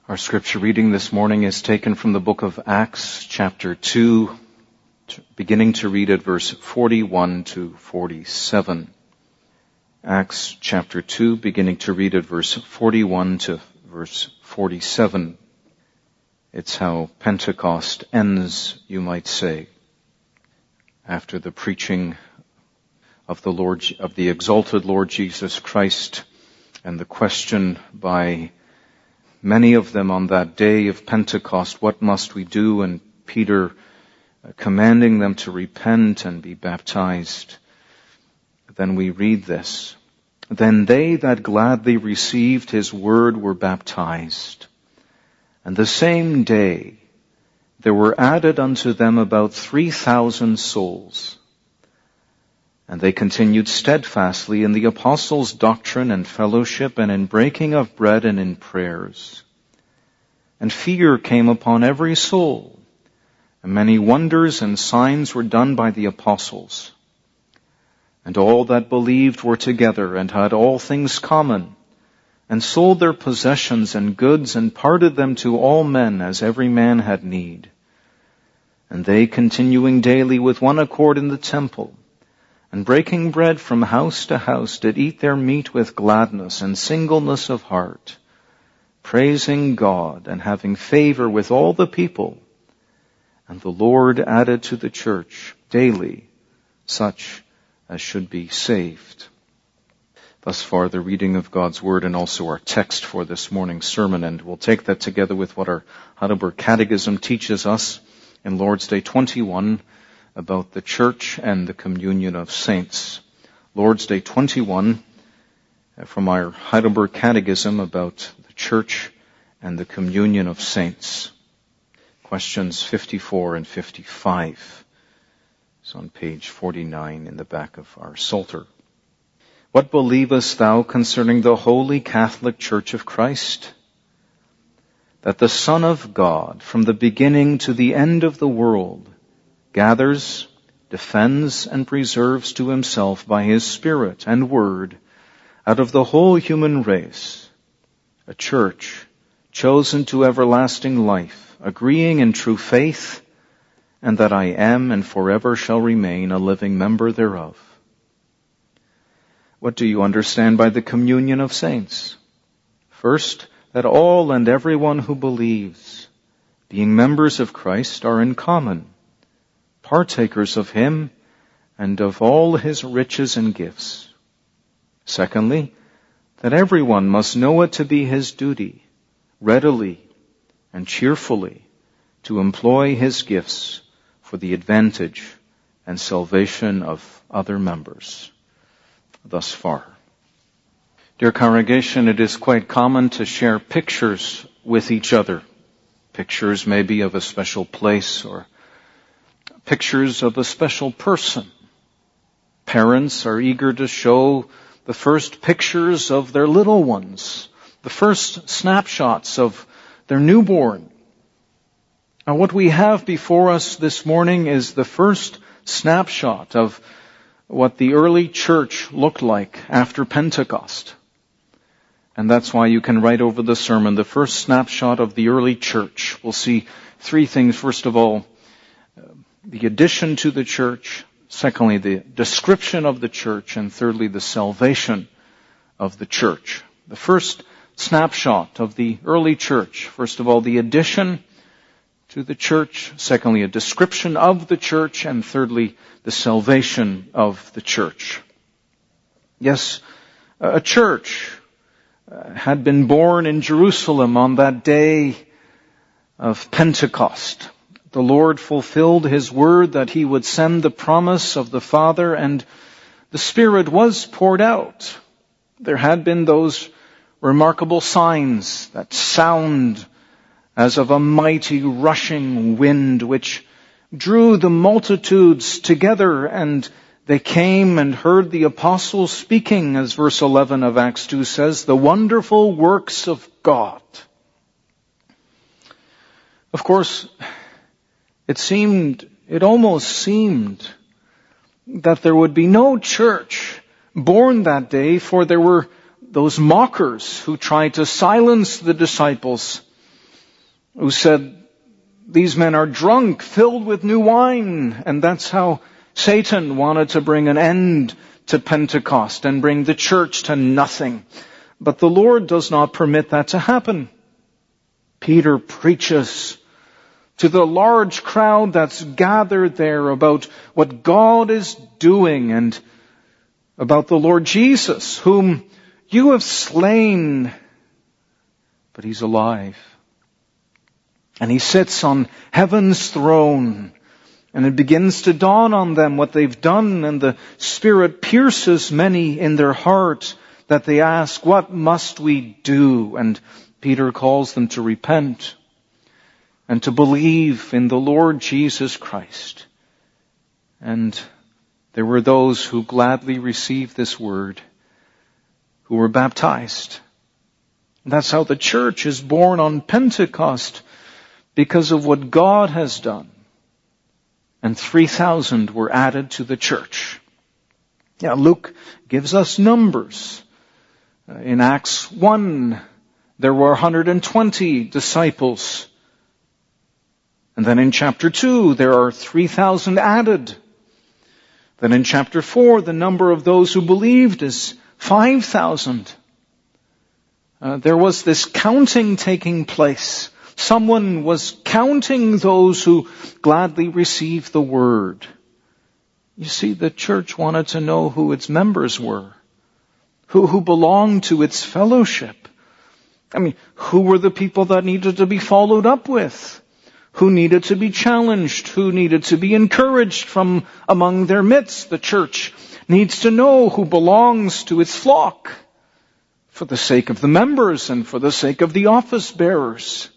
Our scripture reading this morning is taken from the book of Acts, chapter 2, beginning to read at verse 41 to 47. Acts chapter 2, beginning to read at verse 41 to verse 47. It's how Pentecost ends, you might say, after the preaching of the exalted Lord Jesus Christ, and the question by many of them on that day of Pentecost, what must we do? And Peter commanding them to repent and be baptized. Then we read this. Then they that gladly received his word were baptized. And the same day there were added unto them about 3,000 souls. And they continued steadfastly in the apostles' doctrine and fellowship, and in breaking of bread and in prayers. And fear came upon every soul, and many wonders and signs were done by the apostles. And all that believed were together, and had all things common, and sold their possessions and goods, and parted them to all men as every man had need. And they, continuing daily with one accord in the temple, and breaking bread from house to house, did eat their meat with gladness and singleness of heart, praising God and having favor with all the people. And the Lord added to the church daily such as should be saved. Thus far the reading of God's Word and also our text for this morning's sermon, and we'll take that together with what our Heidelberg Catechism teaches us in Lord's Day 21, about the church and the communion of saints. Lord's Day 21 from our Heidelberg Catechism about the church and the communion of saints. Questions 54 and 55. It's on page 49 in the back of our Psalter. What believest thou concerning the Holy Catholic Church of Christ? That the Son of God, from the beginning to the end of the world, gathers, defends, and preserves to himself by his Spirit and Word, out of the whole human race, a church chosen to everlasting life, agreeing in true faith, and that I am and forever shall remain a living member thereof. What do you understand by the communion of saints? First, that all and everyone who believes, being members of Christ, are in common, partakers of him and of all his riches and gifts. Secondly, that everyone must know it to be his duty, readily and cheerfully, to employ his gifts for the advantage and salvation of other members. Thus far. Dear congregation, it is quite common to share pictures with each other. Pictures maybe of a special place or pictures of a special person. Parents are eager to show the first pictures of their little ones, the first snapshots of their newborn. Now, what we have before us this morning is the first snapshot of what the early church looked like after Pentecost. And that's why you can write over the sermon, the first snapshot of the early church. We'll see three things. First of all, the addition to the church. Secondly, the description of the church. And thirdly, the salvation of the church. The first snapshot of the early church. First of all, the addition to the church. Secondly, a description of the church. And thirdly, the salvation of the church. Yes, a church had been born in Jerusalem on that day of Pentecost. The Lord fulfilled his word that he would send the promise of the Father, and the Spirit was poured out. There had been those remarkable signs, that sound as of a mighty rushing wind which drew the multitudes together, and they came and heard the apostles speaking, as verse 11 of Acts 2 says, the wonderful works of God. Of course, it almost seemed that there would be no church born that day, for there were those mockers who tried to silence the disciples who said, these men are drunk, filled with new wine. And that's how Satan wanted to bring an end to Pentecost and bring the church to nothing. But the Lord does not permit that to happen. Peter preaches to the large crowd that's gathered there about what God is doing and about the Lord Jesus, whom you have slain, but He's alive. And He sits on heaven's throne, and it begins to dawn on them what they've done, and the Spirit pierces many in their heart that they ask, what must we do? And Peter calls them to repent and to believe in the Lord Jesus Christ. And there were those who gladly received this word, who were baptized. And that's how the church is born on Pentecost, because of what God has done. And 3,000 were added to the church. Yeah, Luke gives us numbers. In Acts 1, there were 120 disciples. And then in chapter 2, there are 3,000 added. Then in chapter 4, the number of those who believed is 5,000. There was this counting taking place. Someone was counting those who gladly received the word. You see, the church wanted to know who its members were, who belonged to its fellowship. I mean, who were the people that needed to be followed up with? Who needed to be challenged? Who needed to be encouraged from among their midst? The church needs to know who belongs to its flock for the sake of the members and for the sake of the office bearers.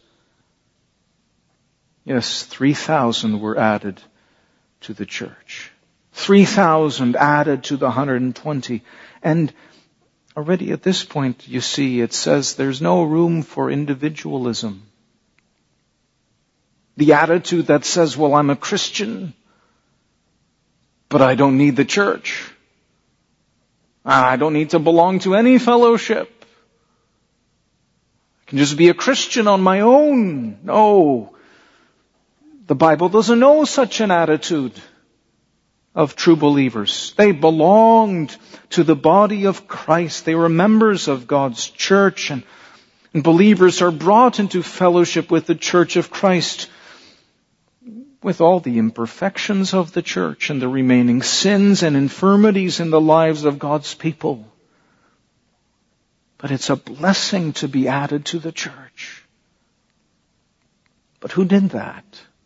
Yes, 3,000 were added to the church. 3,000 added to the 120. And already at this point, you see, it says there's no room for individualism. The attitude that says, well, I'm a Christian, but I don't need the church. I don't need to belong to any fellowship. I can just be a Christian on my own. No. The Bible doesn't know such an attitude of true believers. They belonged to the body of Christ. They were members of God's church, and believers are brought into fellowship with the church of Christ with all the imperfections of the church and the remaining sins and infirmities in the lives of God's people. But it's a blessing to be added to the church. But who did that?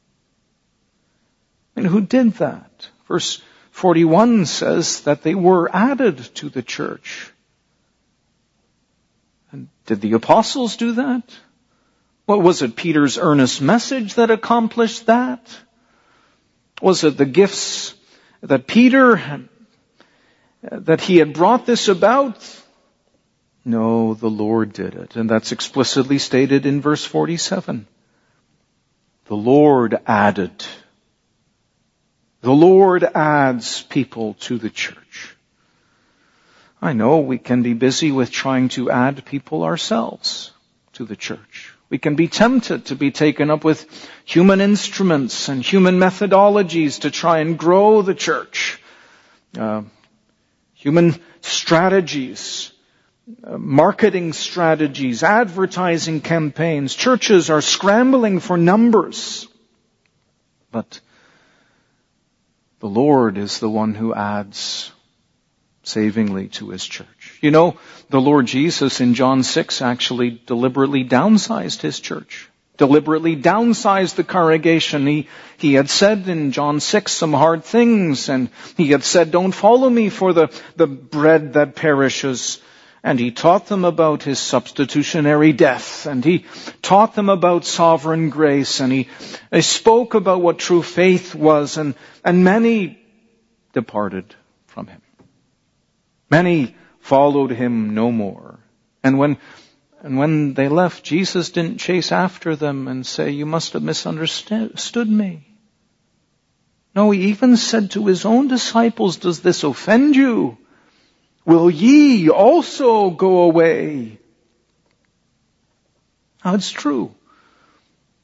And who did that? Verse 41 says that they were added to the church. And did the apostles do that? What was it, Peter's earnest message that accomplished that? Was it the gifts that Peter, that he had brought this about? No, the Lord did it. And that's explicitly stated in verse 47. The Lord added. The Lord adds people to the church. I know we can be busy with trying to add people ourselves to the church. We can be tempted to be taken up with human instruments and human methodologies to try and grow the church. Human strategies, marketing strategies, advertising campaigns. Churches are scrambling for numbers. But the Lord is the one who adds savingly to His church. You know, the Lord Jesus in John 6 actually deliberately downsized His church. Deliberately downsized the congregation. He had said in John 6 some hard things, and He had said, don't follow me for the bread that perishes. And He taught them about His substitutionary death, and He taught them about sovereign grace, and He spoke about what true faith was, and many departed from Him. Many followed Him no more. And when they left, Jesus didn't chase after them and say, you must have misunderstood me. No, He even said to His own disciples, does this offend you? Will ye also go away? Now it's true.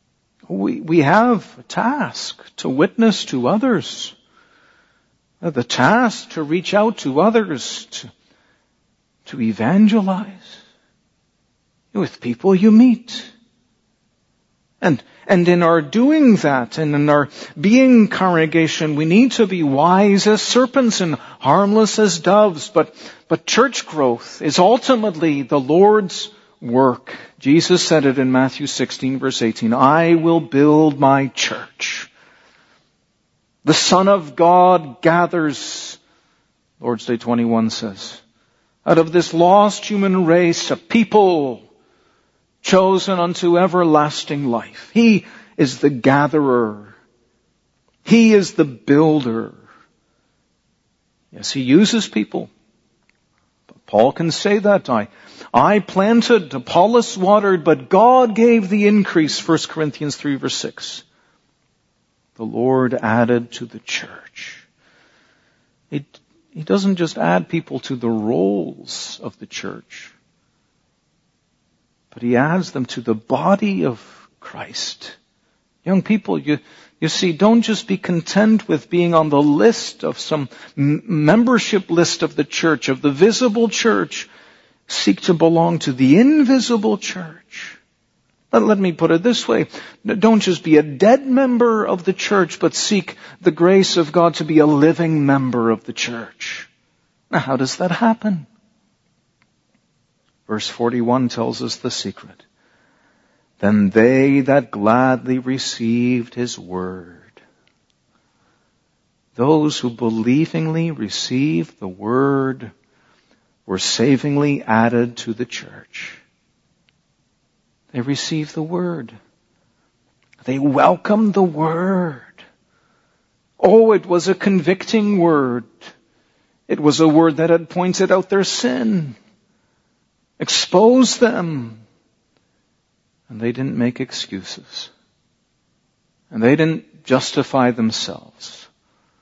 We have a task to witness to others. The task to reach out to others, to evangelize with people you meet. And in our doing that, and in our being congregation, we need to be wise as serpents and harmless as doves. But church growth is ultimately the Lord's work. Jesus said it in Matthew 16, verse 18, I will build my church. The Son of God gathers, Lord's Day 21 says, out of this lost human race, a people chosen unto everlasting life. He is the gatherer. He is the builder. Yes, He uses people. But Paul can say that. I planted, Apollos watered, but God gave the increase. 1 Corinthians 3 verse 6. The Lord added to the church. He doesn't just add people to the roles of the church, but He adds them to the body of Christ. Young people, you see, don't just be content with being on the list of some membership list of the church, of the visible church. Seek to belong to the invisible church. Let me put it this way. Don't just be a dead member of the church, but seek the grace of God to be a living member of the church. Now, how does that happen? Verse 41 tells us the secret. Then they that gladly received His word, those who believingly received the word, were savingly added to the church. They received the word. They welcomed the word. Oh, it was a convicting word. It was a word that had pointed out their sin, exposed them. And they didn't make excuses. And they didn't justify themselves.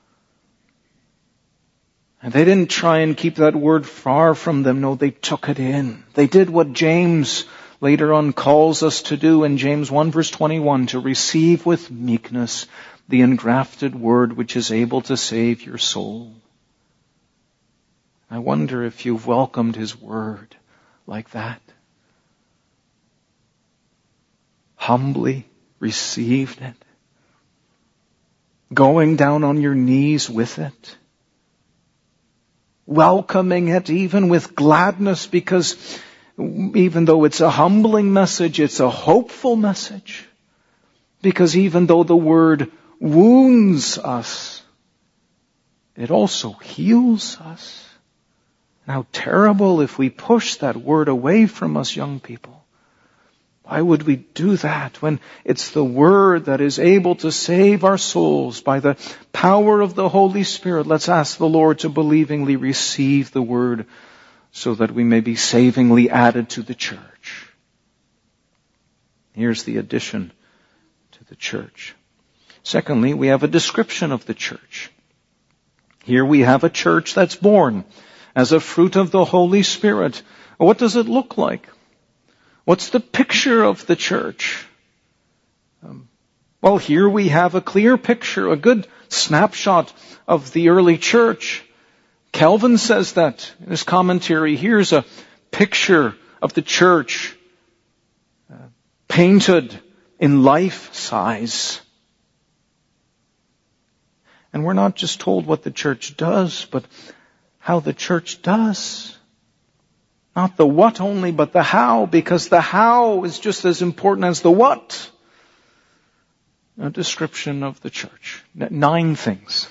And they didn't try and keep that word far from them. No, they took it in. They did what James later on calls us to do in James 1 verse 21, to receive with meekness the engrafted word which is able to save your soul. I wonder if you've welcomed His word like that. Humbly received it. Going down on your knees with it. Welcoming it even with gladness, because even though it's a humbling message, it's a hopeful message. Because even though the word wounds us, it also heals us. And how terrible if we push that word away from us, young people. Why would we do that when it's the word that is able to save our souls by the power of the Holy Spirit? Let's ask the Lord to believingly receive the word so that we may be savingly added to the church. Here's the addition to the church. Secondly, we have a description of the church. Here we have a church that's born as a fruit of the Holy Spirit. What does it look like? What's the picture of the church? Well, here we have a clear picture, a good snapshot of the early church. Calvin says that in his commentary. Here's a picture of the church painted in life size. And we're not just told what the church does, but how the church does. Not the what only, but the how, because the how is just as important as the what. A description of the church. 9 things.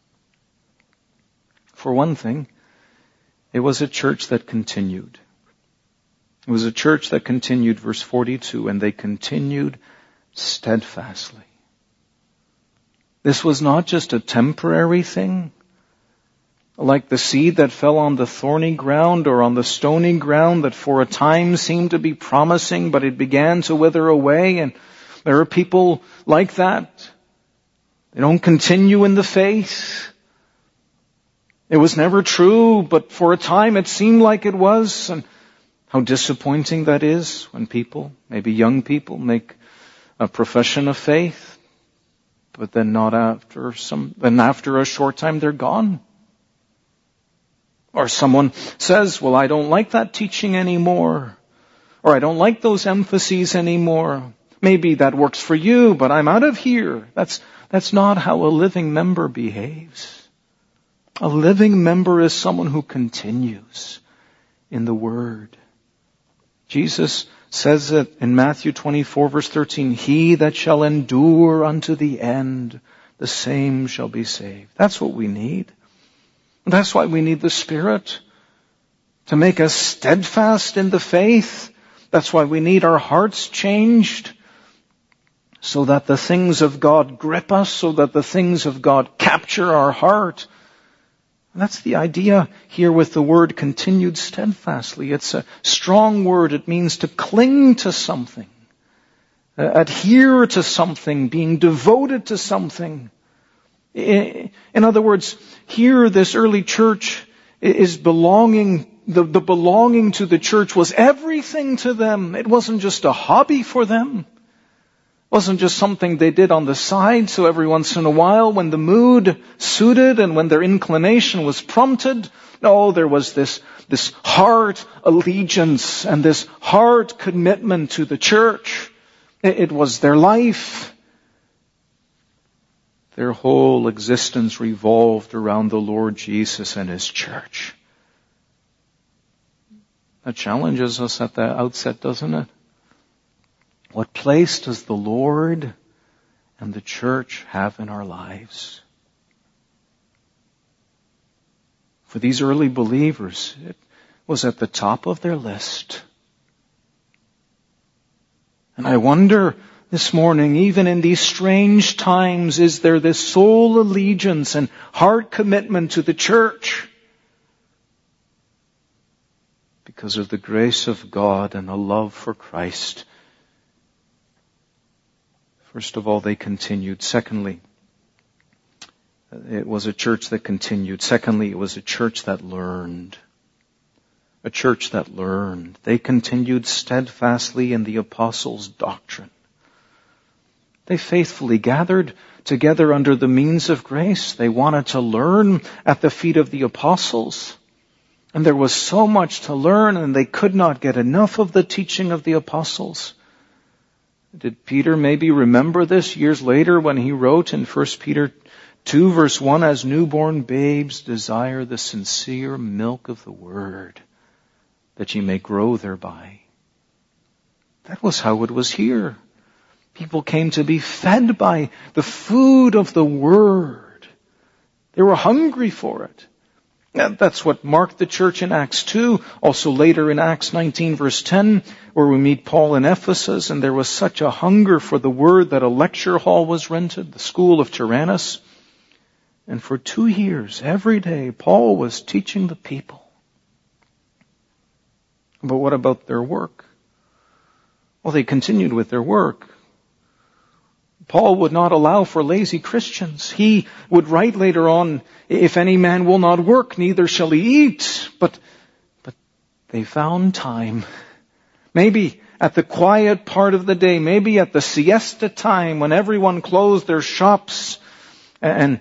For one thing, it was a church that continued. It was a church that continued, verse 42, and they continued steadfastly. This was not just a temporary thing, like the seed that fell on the thorny ground or on the stony ground that for a time seemed to be promising, but it began to wither away. And there are people like that. They don't continue in the faith. It was never true, but for a time it seemed like it was. And how disappointing that is when people, maybe young people, make a profession of faith, but then after a short time they're gone. Or someone says, well, I don't like that teaching anymore. Or I don't like those emphases anymore. Maybe that works for you, but I'm out of here. That's not how a living member behaves. A living member is someone who continues in the Word. Jesus says it in Matthew 24 verse 13, he that shall endure unto the end, the same shall be saved. That's what we need. That's why we need the Spirit to make us steadfast in the faith. That's why we need our hearts changed so that the things of God grip us, so that the things of God capture our heart. And that's the idea here with the word continued steadfastly. It's a strong word. It means to cling to something, adhere to something, being devoted to something. In other words, here this early church is belonging, the belonging to the church was everything to them. It wasn't just a hobby for them. It wasn't just something they did on the side, so every once in a while when the mood suited and when their inclination was prompted. No, there was this heart allegiance and this heart commitment to the church. It was their life. Their whole existence revolved around the Lord Jesus and His church. That challenges us at the outset, doesn't it? What place does the Lord and the church have in our lives? For these early believers, it was at the top of their list. And I wonder this morning, even in these strange times, is there this sole allegiance and heart commitment to the church? Because of the grace of God and the love for Christ. First of all, they continued. Secondly, it was a church that continued. Secondly, it was a church that learned. A church that learned. They continued steadfastly in the apostles' doctrine. They faithfully gathered together under the means of grace. They wanted to learn at the feet of the apostles. And there was so much to learn, and they could not get enough of the teaching of the apostles. Did Peter maybe remember this years later when he wrote in 1 Peter 2 verse 1, as newborn babes desire the sincere milk of the word, that ye may grow thereby. That was how it was here. People came to be fed by the food of the word. They were hungry for it. That's what marked the church in Acts 2. Also later in Acts 19 verse 10, where we meet Paul in Ephesus, and there was such a hunger for the word that a lecture hall was rented, the school of Tyrannus. And for 2 years, every day, Paul was teaching the people. But what about their work? Well, they continued with their work. Paul would not allow for lazy Christians. He would write later on, if any man will not work, neither shall he eat. But they found time. Maybe at the quiet part of the day, maybe at the siesta time when everyone closed their shops and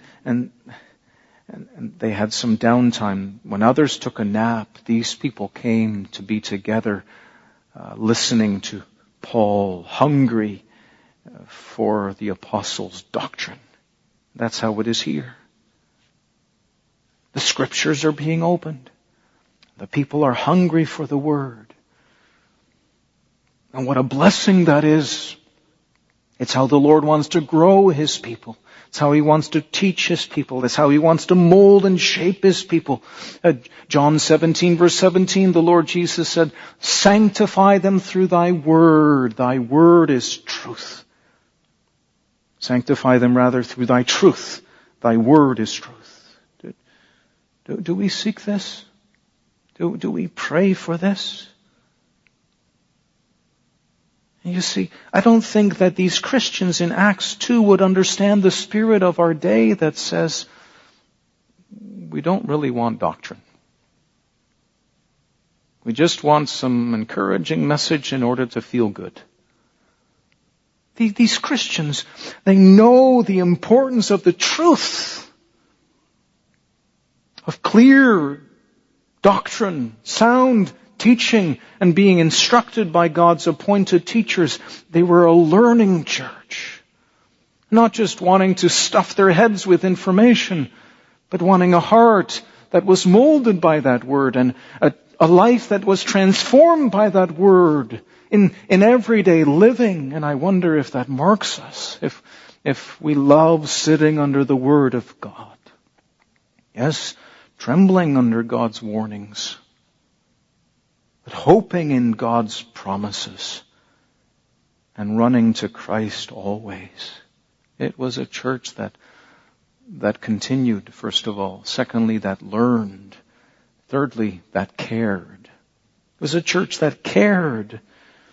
they had some downtime. When others took a nap, these people came to be together, listening to Paul, hungry for the apostles' doctrine. That's how it is here. The scriptures are being opened. The people are hungry for the word. And what a blessing that is. It's how the Lord wants to grow His people. It's how He wants to teach His people. It's how He wants to mold and shape His people. John 17 verse 17, the Lord Jesus said, sanctify them through Thy word. Thy word is truth. Sanctify them rather through Thy truth. Thy word is truth. Do we seek this? Do we pray for this? And you see, I don't think that these Christians in Acts 2 would understand the spirit of our day that says, we don't really want doctrine. We just want some encouraging message in order to feel good. These Christians, they know the importance of the truth, of clear doctrine, sound teaching, and being instructed by God's appointed teachers. They were a learning church, not just wanting to stuff their heads with information, but wanting a heart that was molded by that word and a life that was transformed by that word in everyday living. And I wonder if that marks us, if we love sitting under the word of God. Yes, trembling under God's warnings, but hoping in God's promises and running to Christ always. It was a church that continued, first of all. Secondly, that learned. Thirdly, that cared. It was a church that cared.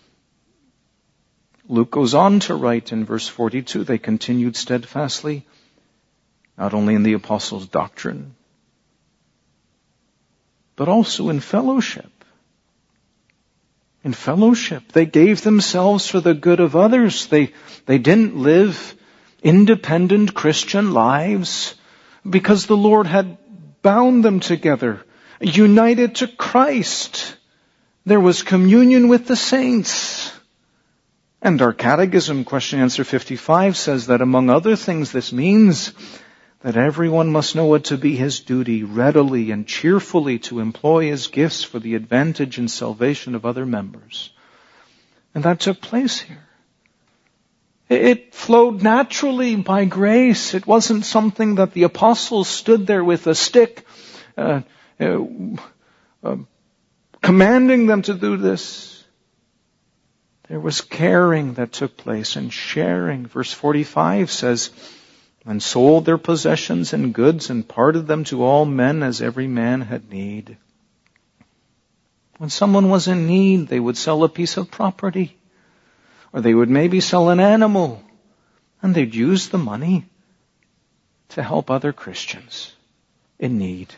Luke goes on to write in verse 42, they continued steadfastly, not only in the apostles' doctrine, but also in fellowship. In fellowship. They gave themselves for the good of others. They didn't live independent Christian lives because the Lord had bound them together, united to Christ. There was communion with the saints. And our catechism, question answer 55, says that among other things this means that everyone must know it to be his duty readily and cheerfully to employ his gifts for the advantage and salvation of other members. And that took place here. It flowed naturally by grace. It wasn't something that the apostles stood there with a stick, commanding them to do this. There was caring that took place and sharing. Verse 45 says, and sold their possessions and goods and parted them to all men as every man had need. When someone was in need, they would sell a piece of property. Or they would maybe sell an animal. And they'd use the money to help other Christians in need.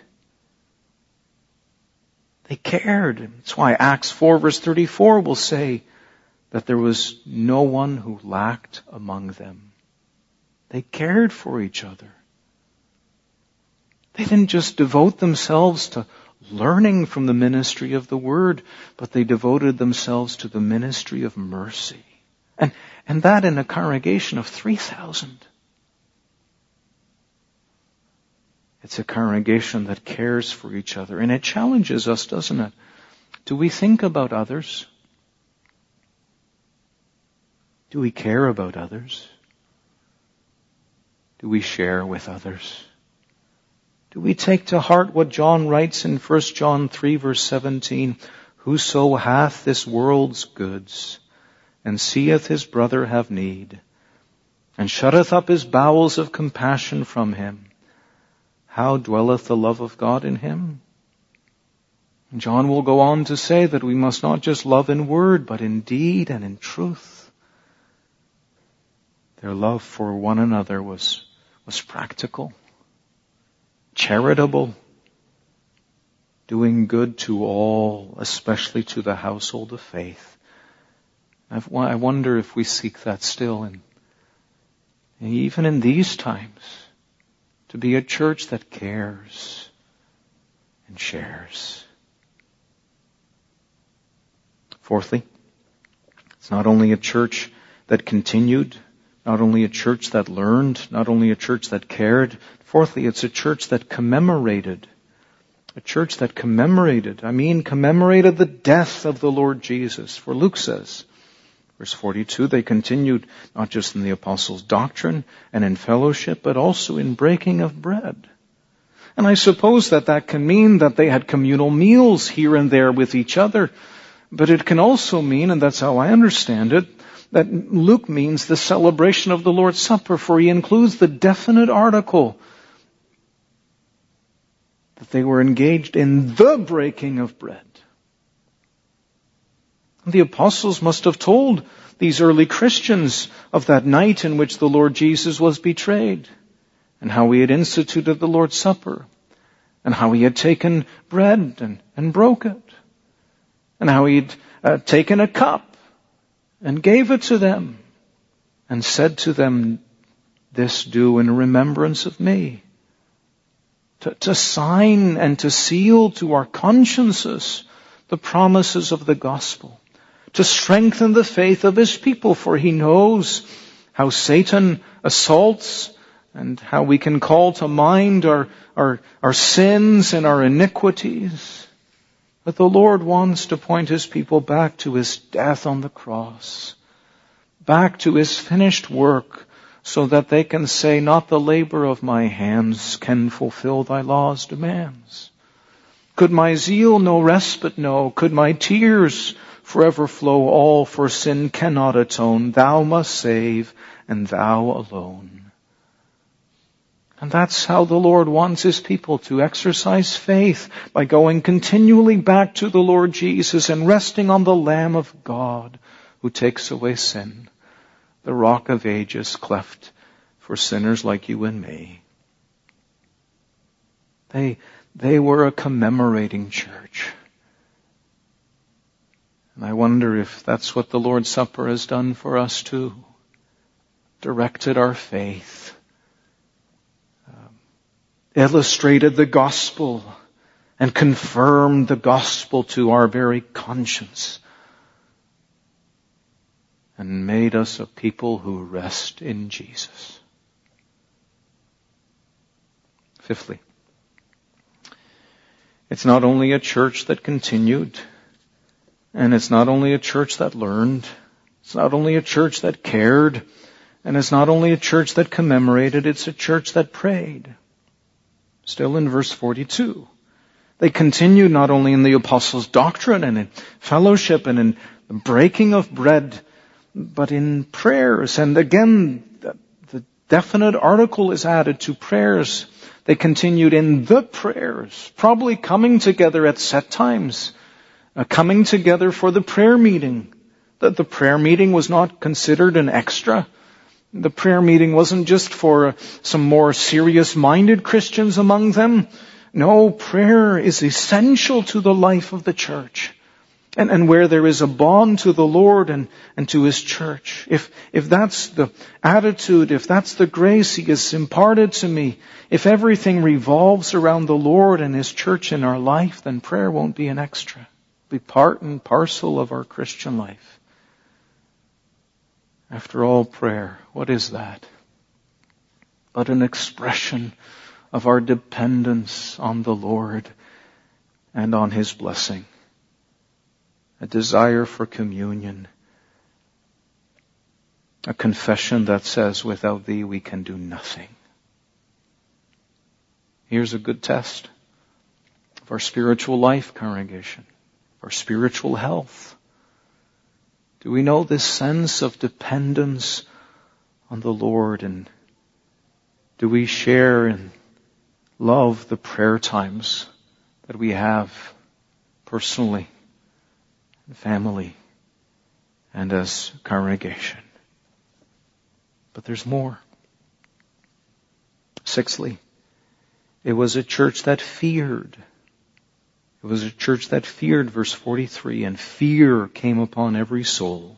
They cared. That's why Acts 4 verse 34 will say that there was no one who lacked among them. They cared for each other. They didn't just devote themselves to learning from the ministry of the Word, but they devoted themselves to the ministry of mercy. And that in a congregation of 3,000. It's a congregation that cares for each other. And it challenges us, doesn't it? Do we think about others? Do we care about others? Do we share with others? Do we take to heart what John writes in 1 John 3 verse 17? Whoso hath this world's goods, and seeth his brother have need, and shutteth up his bowels of compassion from him, how dwelleth the love of God in him? And John will go on to say that we must not just love in word, but in deed and in truth. Their love for one another was practical, charitable, doing good to all, especially to the household of faith. I wonder if we seek that still, and even in these times, to be a church that cares and shares. Fourthly, it's not only a church that continued, not only a church that learned, not only a church that cared. Fourthly, it's a church that commemorated. A church that commemorated the death of the Lord Jesus. For Luke says, verse 42, they continued not just in the apostles' doctrine and in fellowship, but also in breaking of bread. And I suppose that can mean that they had communal meals here and there with each other. But it can also mean, and that's how I understand it, that Luke means the celebration of the Lord's Supper, for he includes the definite article that they were engaged in the breaking of bread. The apostles must have told these early Christians of that night in which the Lord Jesus was betrayed, and how he had instituted the Lord's Supper, and how he had taken bread and broke it, and how he'd taken a cup and gave it to them, and said to them, "This do in remembrance of me." To sign and to seal to our consciences the promises of the gospel, to strengthen the faith of His people, for He knows how Satan assaults and how we can call to mind our sins and our iniquities. But the Lord wants to point His people back to His death on the cross, back to His finished work, so that they can say, "Not the labor of my hands can fulfill thy law's demands. Could my zeal no respite know? Could my tears forever flow? All for sin cannot atone. Thou must save, and thou alone." And that's how the Lord wants His people to exercise faith, by going continually back to the Lord Jesus and resting on the Lamb of God who takes away sin, the Rock of Ages cleft for sinners like you and me. They were a commemorating church. And I wonder if that's what the Lord's Supper has done for us too. Directed our faith. Illustrated the gospel and confirmed the gospel to our very conscience. And made us a people who rest in Jesus. Fifthly, it's not only a church that continued, and it's not only a church that learned, it's not only a church that cared, and it's not only a church that commemorated, it's a church that prayed. Still in verse 42. They continued not only in the apostles' doctrine and in fellowship and in the breaking of bread, but in prayers. And again, the definite article is added to prayers. They continued in the prayers, probably coming together at set times, coming together for the prayer meeting. The prayer meeting was not considered an extra. The prayer meeting wasn't just for some more serious-minded Christians among them. No, prayer is essential to the life of the church. And where there is a bond to the Lord and to His church, if that's the attitude, if that's the grace He has imparted to me, if everything revolves around the Lord and His church in our life, then prayer won't be an extra. It'll be part and parcel of our Christian life. After all, prayer, what is that? But an expression of our dependence on the Lord and on His blessing. A desire for communion. A confession that says, "Without Thee we can do nothing." Here's a good test of our spiritual life, congregation, our spiritual health. Do we know this sense of dependence on the Lord? And do we share and love the prayer times that we have personally, family, and as congregation? But there's more. Sixthly, it was a church that feared. It was a church that feared, verse 43, and fear came upon every soul.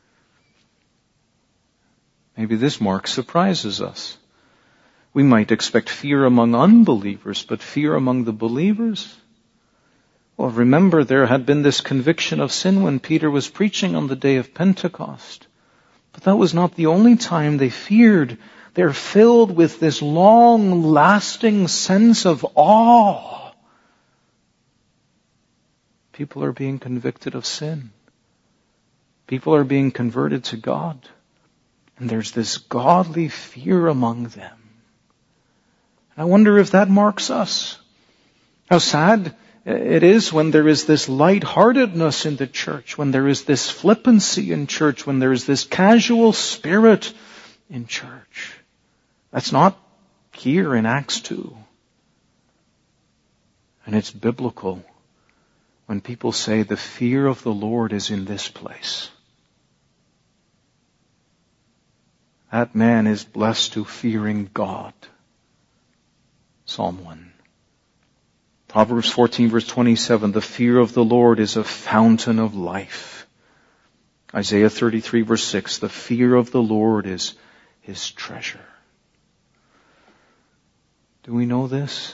Maybe this mark surprises us. We might expect fear among unbelievers, but fear among the believers? Well, remember, there had been this conviction of sin when Peter was preaching on the day of Pentecost. But that was not the only time they feared. They're filled with this long-lasting sense of awe. People are being convicted of sin. People are being converted to God. And there's this godly fear among them. And I wonder if that marks us. How sad it is when there is this lightheartedness in the church, when there is this flippancy in church, when there is this casual spirit in church. That's not here in Acts 2. And it's biblical when people say the fear of the Lord is in this place. That man is blessed to fearing God. Psalm 1. Proverbs 14 verse 27, the fear of the Lord is a fountain of life. Isaiah 33 verse 6, the fear of the Lord is his treasure. Do we know this?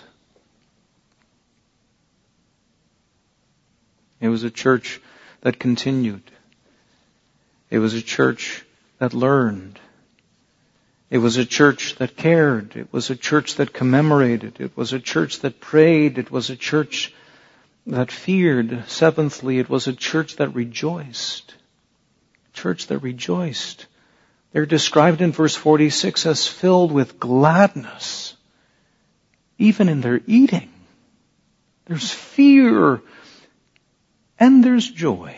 It was a church that continued. It was a church that learned. It was a church that cared. It was a church that commemorated. It was a church that prayed. It was a church that feared. Seventhly, it was a church that rejoiced. Church that rejoiced. They're described in verse 46 as filled with gladness, even in their eating. There's fear and there's joy.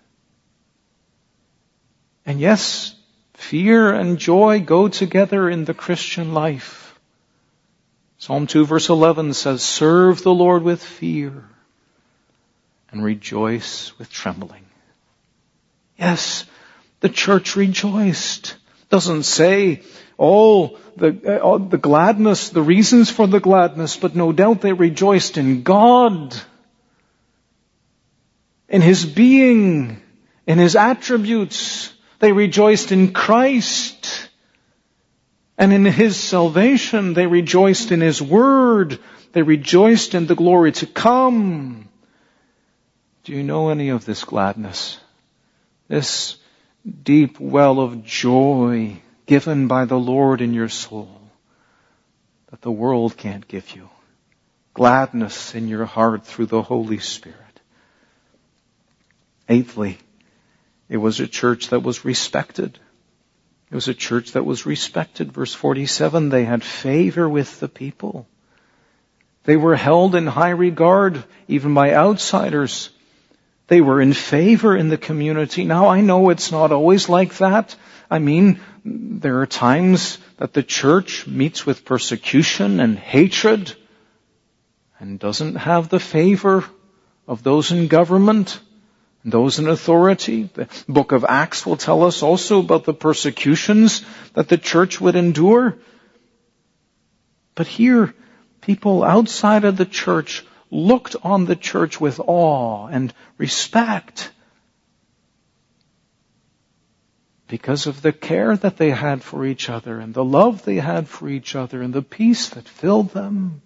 And yes, fear and joy go together in the Christian life. Psalm 2 verse 11 says, serve the Lord with fear and rejoice with trembling. Yes, the church rejoiced. Doesn't say all the gladness, the reasons for the gladness, but no doubt they rejoiced in God, in His being, in His attributes. They rejoiced in Christ and in His salvation. They rejoiced in His Word. They rejoiced in the glory to come. Do you know any of this gladness? This deep well of joy given by the Lord in your soul that the world can't give you. Gladness in your heart through the Holy Spirit. Eighthly, it was a church that was respected. It was a church that was respected. Verse 47, they had favor with the people. They were held in high regard, even by outsiders. They were in favor in the community. Now, I know it's not always like that. I mean, there are times that the church meets with persecution and hatred and doesn't have the favor of those in government, those in authority. The book of Acts will tell us also about the persecutions that the church would endure. But here, people outside of the church looked on the church with awe and respect because of the care that they had for each other and the love they had for each other and the peace that filled them.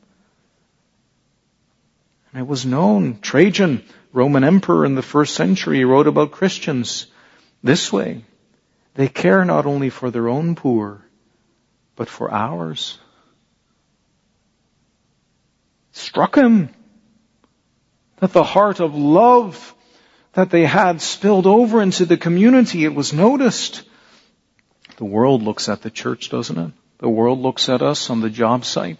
And it was known. Trajan, Roman emperor in the first century, wrote about Christians this way. They care not only for their own poor, but for ours. It struck him that the heart of love that they had spilled over into the community. It was noticed. The world looks at the church, doesn't it? The world looks at us on the job site.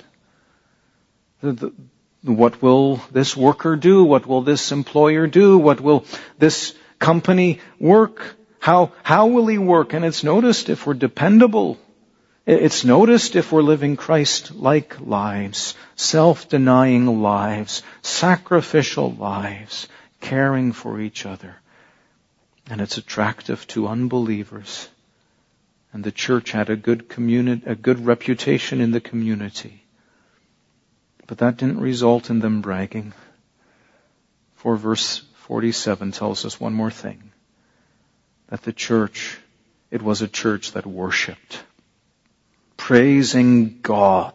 What will this worker do? What will this employer do? What will this company work? How will he work? And it's noticed if we're dependable. It's noticed if we're living Christ-like lives, self-denying lives, sacrificial lives, caring for each other. And it's attractive to unbelievers. And the church had a good reputation in the community. But that didn't result in them bragging. For verse 47 tells us one more thing. That the church, it was a church that worshipped. Praising God.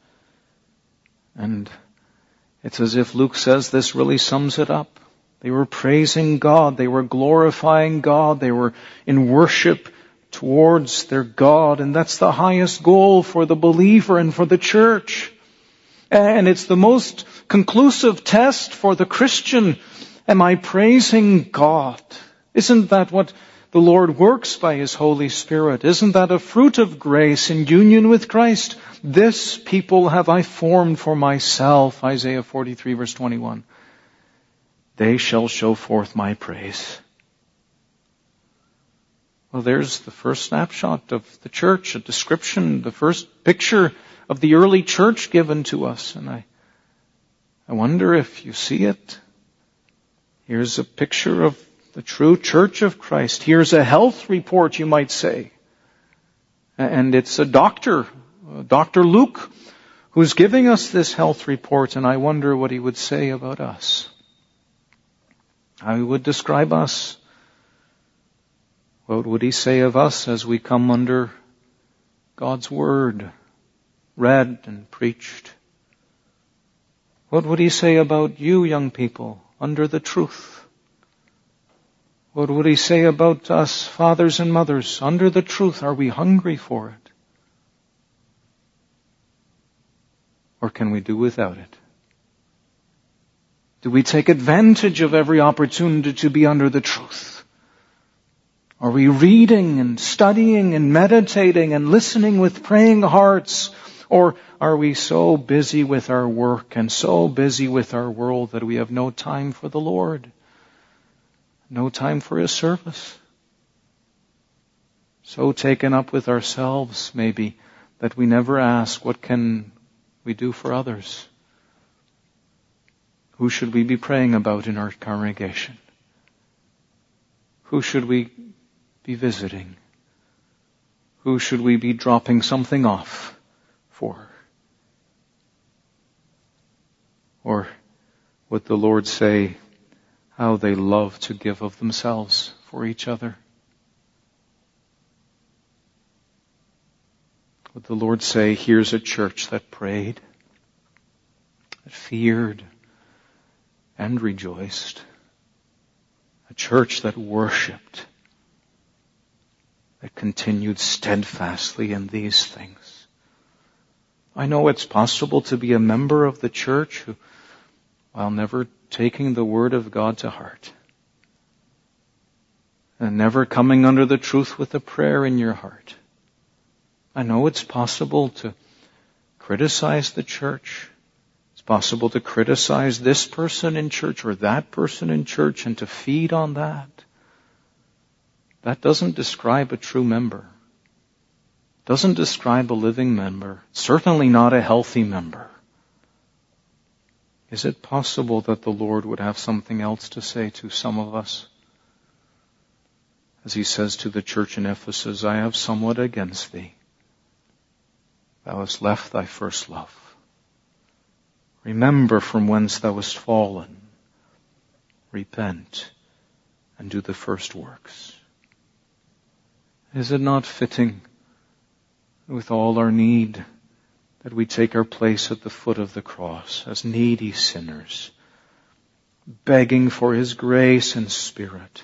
And it's as if Luke says this really sums it up. They were praising God. They were glorifying God. They were in worship towards their God. And that's the highest goal for the believer and for the church. And it's the most conclusive test for the Christian. Am I praising God? Isn't that what the Lord works by His Holy Spirit? Isn't that a fruit of grace in union with Christ? This people have I formed for myself, Isaiah 43 verse 21. They shall show forth my praise. Well, there's the first snapshot of the church, a description, the first picture of the early church given to us. And I wonder if you see it. Here's a picture of the true church of Christ. Here's a health report, you might say. And it's a doctor, Dr. Luke, who's giving us this health report. And I wonder what he would say about us. How he would describe us. What would He say of us as we come under God's Word, read and preached? What would He say about you, young people, under the truth? What would He say about us, fathers and mothers, under the truth? Are we hungry for it? Or can we do without it? Do we take advantage of every opportunity to be under the truth? Are we reading and studying and meditating and listening with praying hearts? Or are we so busy with our work and so busy with our world that we have no time for the Lord? No time for His service? So taken up with ourselves, maybe, that we never ask, what can we do for others? Who should we be praying about in our congregation? Who should we be visiting? Who should we be dropping something off for? Or would the Lord say how they love to give of themselves for each other? Would the Lord say, here's a church that prayed, that feared, and rejoiced. A church that worshipped, that continued steadfastly in these things. I know it's possible to be a member of the church who, while never taking the Word of God to heart, and never coming under the truth with a prayer in your heart. I know it's possible to criticize the church. It's possible to criticize this person in church or that person in church and to feed on that. That doesn't describe a true member. Doesn't describe a living member. Certainly not a healthy member. Is it possible that the Lord would have something else to say to some of us? As He says to the church in Ephesus, I have somewhat against thee. Thou hast left thy first love. Remember from whence thou hast fallen. Repent and do the first works. Is it not fitting, with all our need, that we take our place at the foot of the cross as needy sinners, begging for His grace and Spirit,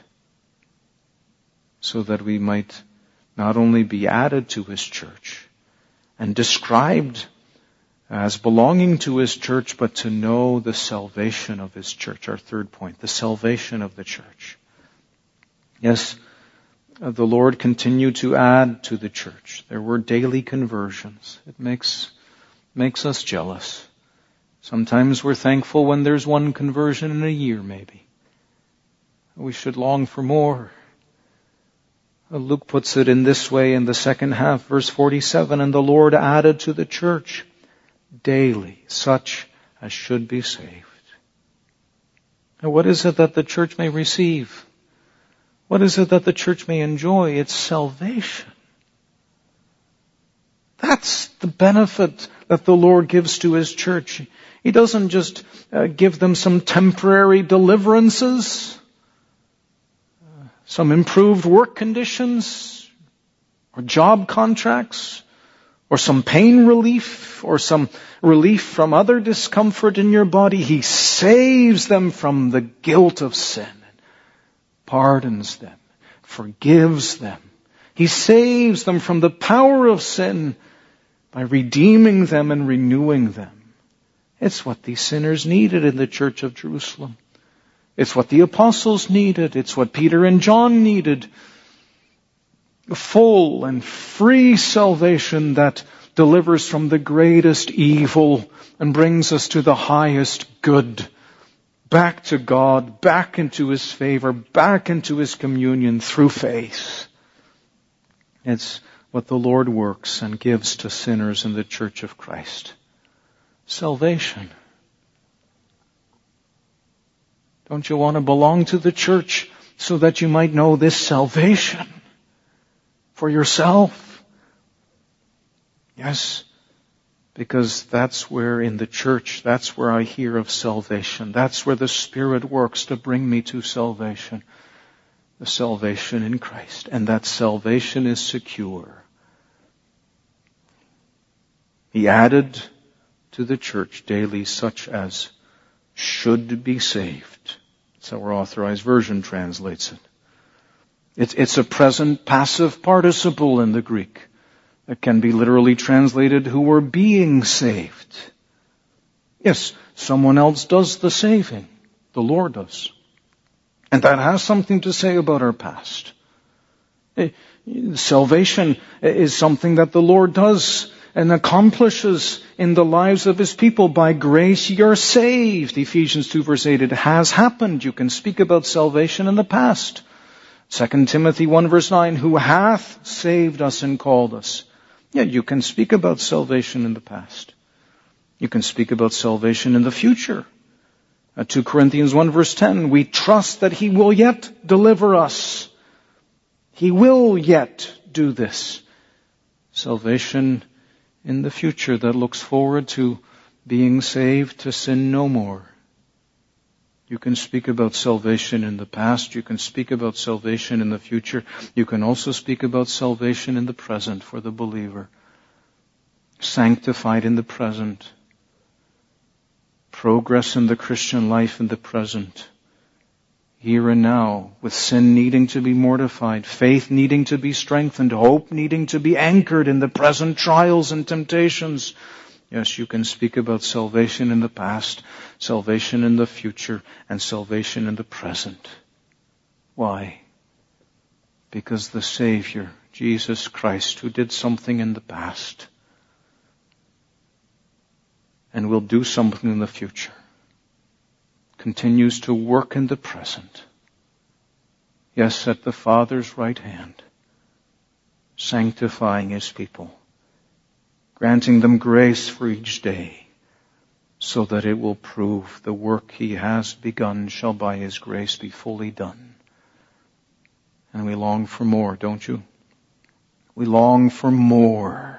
so that we might not only be added to His church and described as belonging to His church, but to know the salvation of His church. Our third point, the salvation of the church. Yes, the Lord continued to add to the church. There were daily conversions. It makes us jealous. Sometimes we're thankful when there's one conversion in a year, maybe. We should long for more. Luke puts it in this way in the second half, verse 47, and the Lord added to the church daily such as should be saved. And what is it that the church may receive? What is it that the church may enjoy? It's salvation. That's the benefit that the Lord gives to His church. He doesn't just give them some temporary deliverances, some improved work conditions, or job contracts, or some pain relief, or some relief from other discomfort in your body. He saves them from the guilt of sin, pardons them, forgives them. He saves them from the power of sin by redeeming them and renewing them. It's what these sinners needed in the church of Jerusalem. It's what the apostles needed. It's what Peter and John needed. A full and free salvation that delivers from the greatest evil and brings us to the highest good. Back to God, back into His favor, back into His communion through faith. It's what the Lord works and gives to sinners in the church of Christ. Salvation. Don't you want to belong to the church so that you might know this salvation for yourself? Yes, because that's where in the church, that's where I hear of salvation. That's where the Spirit works to bring me to salvation. the salvation in Christ, and that salvation is secure. He added to the church daily such as should be saved. That's how our Authorized Version translates it. It's a present passive participle in the Greek that can be literally translated who were being saved. Yes, someone else does the saving. The Lord does. And that has something to say about our past. Salvation is something that the Lord does and accomplishes in the lives of His people. By grace you're saved. Ephesians 2 verse 8, it has happened. You can speak about salvation in the past. 2 Timothy 1 verse 9, who hath saved us and called us. Yeah, you can speak about salvation in the past. You can speak about salvation in the future. 2 Corinthians 1 verse 10, we trust that He will yet deliver us. He will yet do this. Salvation in the future that looks forward to being saved to sin no more. You can speak about salvation in the past. You can speak about salvation in the future. You can also speak about salvation in the present for the believer. Sanctified in the present. Progress in the Christian life in the present. Here and now, with sin needing to be mortified, faith needing to be strengthened, hope needing to be anchored in the present trials and temptations. Yes, you can speak about salvation in the past, salvation in the future, and salvation in the present. Why? Because the Savior, Jesus Christ, who did something in the past and will do something in the future, continues to work in the present. Yes, at the Father's right hand, sanctifying His people, granting them grace for each day, so that it will prove the work He has begun shall by His grace be fully done. And we long for more, don't you? We long for more.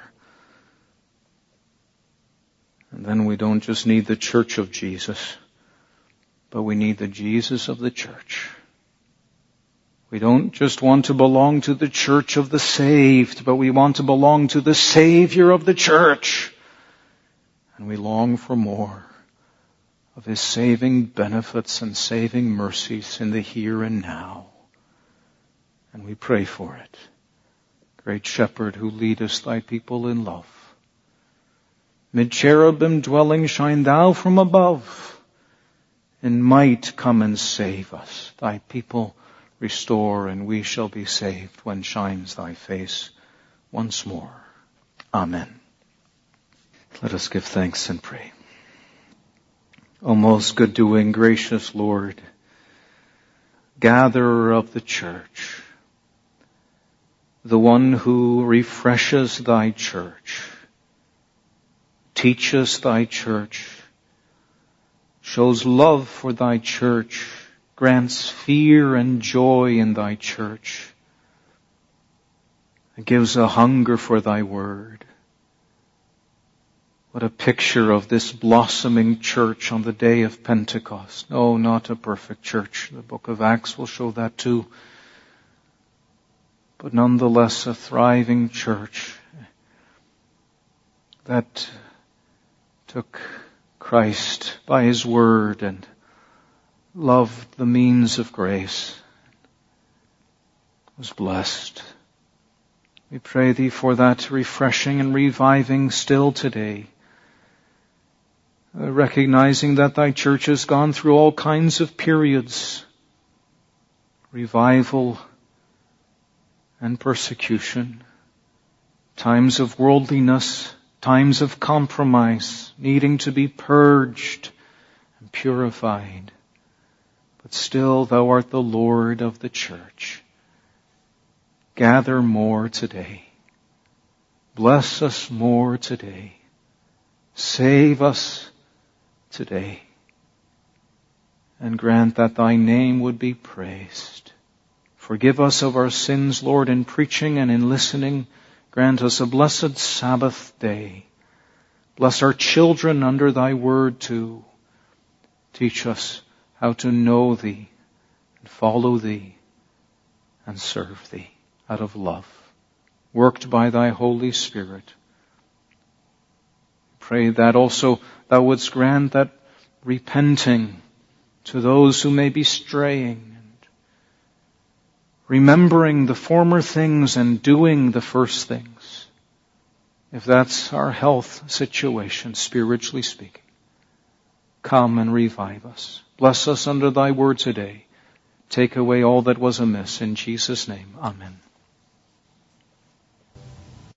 And then we don't just need the church of Jesus, but we need the Jesus of the church. We don't just want to belong to the church of the saved, but we want to belong to the Savior of the church. And we long for more of His saving benefits and saving mercies in the here and now. And we pray for it. Great Shepherd, who leadest Thy people in love. Mid cherubim dwelling, shine Thou from above. In might come and save us. Thy people restore, and we shall be saved when shines Thy face once more. Amen. Let us give thanks and pray. O most good-doing, gracious Lord, gatherer of the church, the one who refreshes Thy church, teaches Thy church, shows love for Thy church, grants fear and joy in Thy church, gives a hunger for Thy word. What a picture of this blossoming church on the day of Pentecost. No, not a perfect church. The book of Acts will show that too. But nonetheless a thriving church that took Christ by His word and loved the means of grace, was blessed. We pray Thee for that refreshing and reviving still today, recognizing that Thy church has gone through all kinds of periods, revival and persecution, times of worldliness, times of compromise, needing to be purged and purified. But still Thou art the Lord of the church. Gather more today. Bless us more today. Save us today. And grant that Thy name would be praised. Forgive us of our sins, Lord, in preaching and in listening. Grant us a blessed Sabbath day. Bless our children under Thy word too. Teach us how to know Thee and follow Thee. and serve Thee out of love, worked by Thy Holy Spirit. Pray that also Thou wouldst grant that repenting to those who may be straying and remembering the former things and doing the first things, if that's our health situation, spiritually speaking, come and revive us. Bless us under Thy word today. Take away all that was amiss. In Jesus' name, amen.